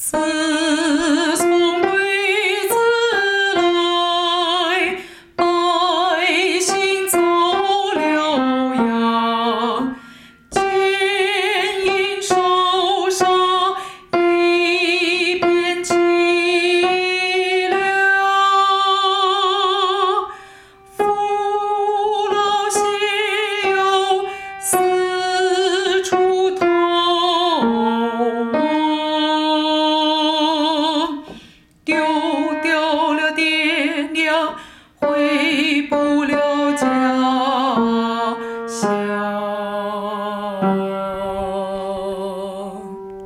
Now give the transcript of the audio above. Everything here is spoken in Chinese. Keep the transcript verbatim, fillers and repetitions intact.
自从鬼子来，百姓走了样，奸淫仇杀一片凄凉。父老携幼四处逃亡，丢掉